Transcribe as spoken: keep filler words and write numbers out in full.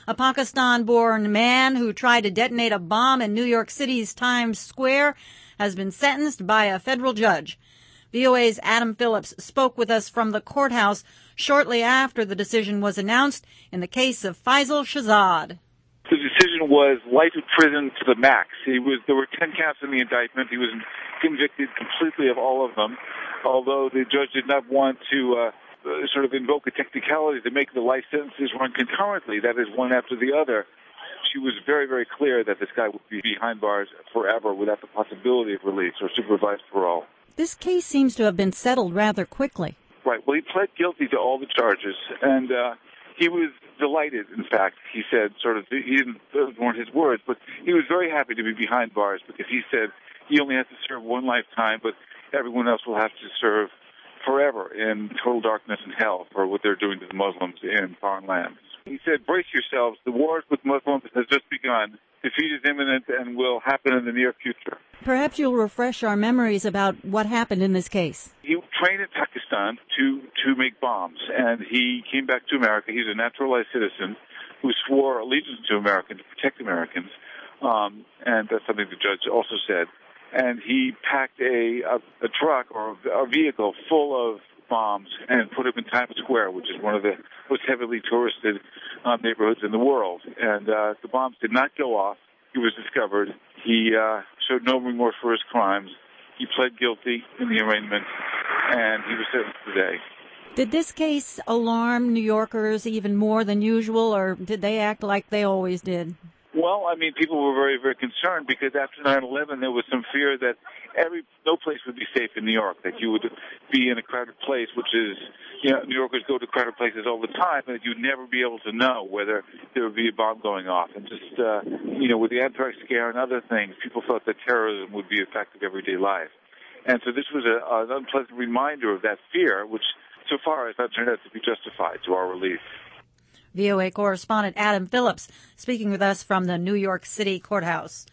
A Pakistan-born man who tried to detonate a bomb in New York City's Times Square has been sentenced by a federal judge. V O A's Adam Phillips spoke with us from the courthouse shortly after the decision was announced in the case of Faisal Shahzad. The decision was life in prison to the max. He was there were ten counts in the indictment. He was convicted completely of all of them, although the judge did not want to uh, sort of invoke a technicality to make the life sentences run concurrently, that is, one after the other. She was very, very clear that this guy would be behind bars forever without the possibility of release or supervised parole. This case seems to have been settled rather quickly. Right. Well, he pled guilty to all the charges, and uh, he was delighted, in fact. He said, sort of, he didn't, those weren't his words, but he was very happy to be behind bars because he said he only has to serve one lifetime, but everyone else will have to serve forever in total darkness and hell for what they're doing to the Muslims in foreign lands. He said, brace yourselves, the war with Muslims has just begun. Defeat is imminent and will happen in the near future. Perhaps you'll refresh our memories about what happened in this case. He trained in Pakistan to, to make bombs, and he came back to America. He's a naturalized citizen who swore allegiance to America, to protect Americans, um, and that's something the judge also said. And he packed a, a, a truck or a vehicle full of bombs and put them in Times Square, which is one of the most heavily touristed uh, neighborhoods in the world. And uh, the bombs did not go off. He was discovered. He uh, showed no remorse for his crimes. He pled guilty in the arraignment, and he was sentenced today. Did this case alarm New Yorkers even more than usual, or did they act like they always did? Well, I mean, people were very, very concerned because after nine eleven, there was some fear that every no place would be safe in New York, that you would be in a crowded place, which is, you know, New Yorkers go to crowded places all the time, and you'd never be able to know whether there would be a bomb going off. And just, uh, you know, with the anthrax scare and other things, people thought that terrorism would be a fact of everyday life. And so this was a, an unpleasant reminder of that fear, which so far has not turned out to be justified to our relief. V O A correspondent Adam Phillips speaking with us from the New York City courthouse.